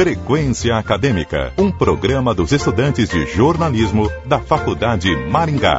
Frequência Acadêmica, um programa dos estudantes de jornalismo da Faculdade Maringá.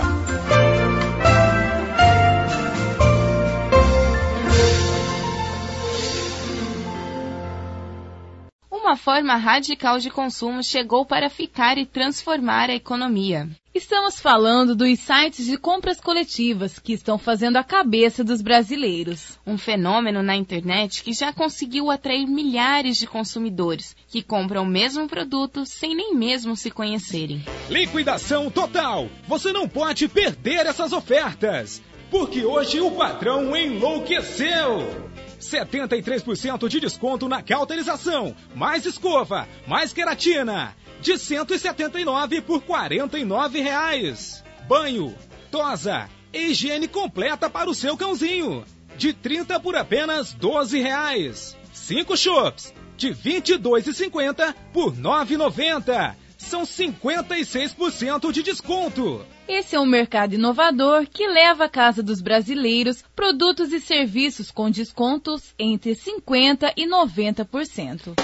Uma forma radical de consumo chegou para ficar e transformar a economia. Estamos falando dos sites de compras coletivas que estão fazendo a cabeça dos brasileiros. Um fenômeno na internet que já conseguiu atrair milhares de consumidores que compram o mesmo produto sem nem mesmo se conhecerem. Liquidação total! Você não pode perder essas ofertas, porque hoje o patrão enlouqueceu! 73% de desconto na cauterização, mais escova, mais queratina, de R$ 179 por R$ 49,00. Banho, tosa, higiene completa para o seu cãozinho, de 30 por apenas R$ 12,00. 5 chopps, de R$ 22,50 por R$ 9,90. São 56% de desconto. Esse é um mercado inovador que leva à casa dos brasileiros produtos e serviços com descontos entre 50% e 90%.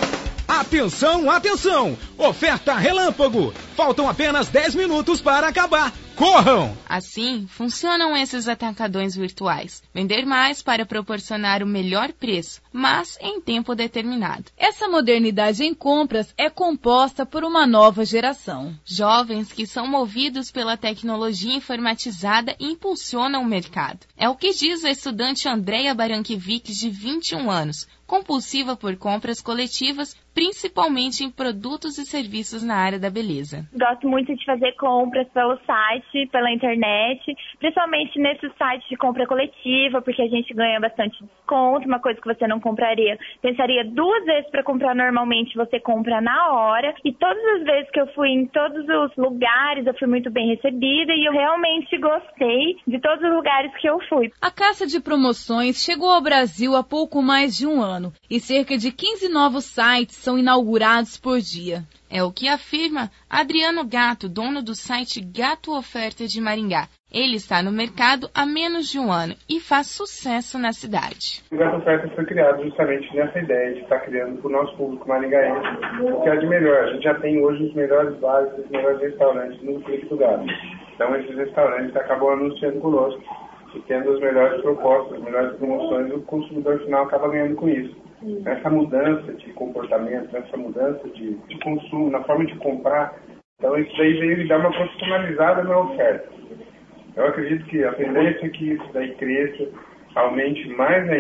Atenção, atenção! Oferta relâmpago! Faltam apenas 10 minutos para acabar. Corram! Assim, funcionam esses atacadões virtuais. Vender mais para proporcionar o melhor preço, mas em tempo determinado. Essa modernidade em compras é composta por uma nova geração. Jovens que são movidos pela tecnologia informatizada e impulsionam o mercado. É o que diz a estudante Andréia Barankiewicz, de 21 anos, compulsiva por compras coletivas, principalmente em produtos e serviços na área da beleza. Gosto muito de fazer compras pelo site, pela internet, principalmente nesses sites de compra coletiva, porque a gente ganha bastante desconto, uma coisa que você não pensaria 2 vezes para comprar normalmente, você compra na hora. E todas as vezes que eu fui em todos os lugares, eu fui muito bem recebida e eu realmente gostei de todos os lugares que eu fui. A caça de promoções chegou ao Brasil há pouco mais de um ano e cerca de 15 novos sites são inaugurados por dia. É o que afirma Adriano Gato, dono do site Gato Oferta de Maringá. Ele está no mercado há menos de um ano e faz sucesso na cidade. O Gato Oferta foi criado justamente nessa ideia de estar criando para o nosso público maringaense o que é de melhor. A gente já tem hoje os melhores bares, os melhores restaurantes no Clique do Gato. Então esses restaurantes acabam anunciando conosco e tendo as melhores propostas, as melhores promoções, o consumidor final acaba ganhando com isso. Essa mudança de comportamento, essa mudança de consumo, na forma de comprar, então isso daí veio dar uma profissionalizada na oferta. Eu acredito que a tendência é que isso daí cresça, aumente mais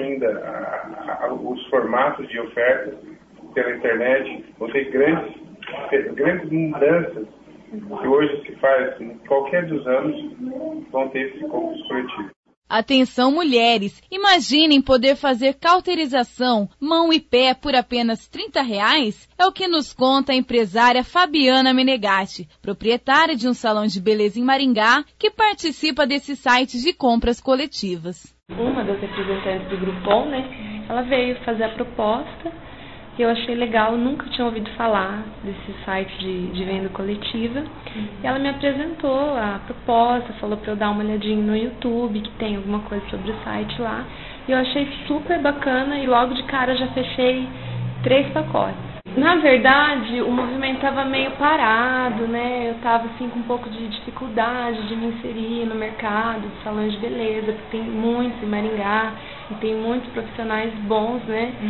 ainda os formatos de ofertas pela internet, vão ter grandes mudanças que hoje se faz em qualquer dos anos, vão ter esse compras coletivo. Atenção, mulheres! Imaginem poder fazer cauterização, mão e pé por apenas R$ 30,00? É o que nos conta a empresária Fabiana Menegatti, proprietária de um salão de beleza em Maringá, que participa desses sites de compras coletivas. Uma das representantes do Groupon, ela veio fazer a proposta. Eu achei legal, nunca tinha ouvido falar desse site de venda coletiva. E ela me apresentou a proposta, falou para eu dar uma olhadinha no YouTube, que tem alguma coisa sobre o site lá. E eu achei super bacana e logo de cara já fechei 3 pacotes. Na verdade, o movimento estava meio parado, Eu estava assim com um pouco de dificuldade de me inserir no mercado de salões de beleza, porque tem muitos em Maringá e tem muitos profissionais bons,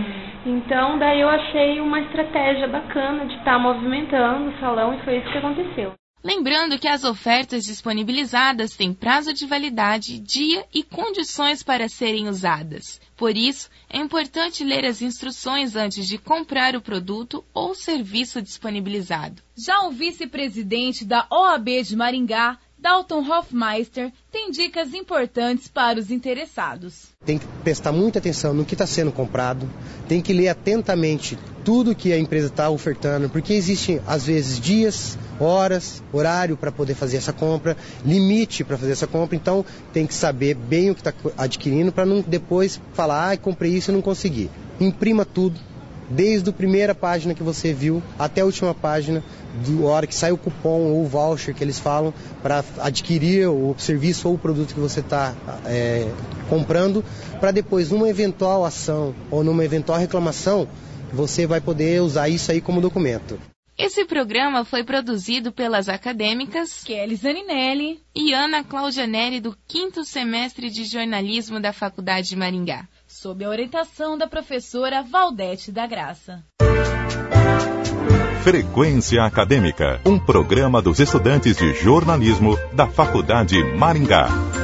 Então, daí eu achei uma estratégia bacana de estar movimentando o salão e foi isso que aconteceu. Lembrando que as ofertas disponibilizadas têm prazo de validade, dia e condições para serem usadas. Por isso, é importante ler as instruções antes de comprar o produto ou serviço disponibilizado. Já o vice-presidente da OAB de Maringá, Dalton Hofmeister, tem dicas importantes para os interessados. Tem que prestar muita atenção no que está sendo comprado, tem que ler atentamente tudo que a empresa está ofertando, porque existem, às vezes, dias, horas, horário para poder fazer essa compra, limite para fazer essa compra, então tem que saber bem o que está adquirindo para não depois falar, comprei isso e não consegui. Imprima tudo, desde a primeira página que você viu até a última página, da hora que sai o cupom ou o voucher que eles falam para adquirir o serviço ou o produto que você está comprando, para depois, numa eventual ação ou numa eventual reclamação, você vai poder usar isso aí como documento. Esse programa foi produzido pelas acadêmicas Kelly Zaninelli e Ana Cláudia Neri, do 5º semestre de jornalismo da Faculdade de Maringá, sob a orientação da professora Valdete da Graça. Frequência Acadêmica, um programa dos estudantes de jornalismo da Faculdade Maringá.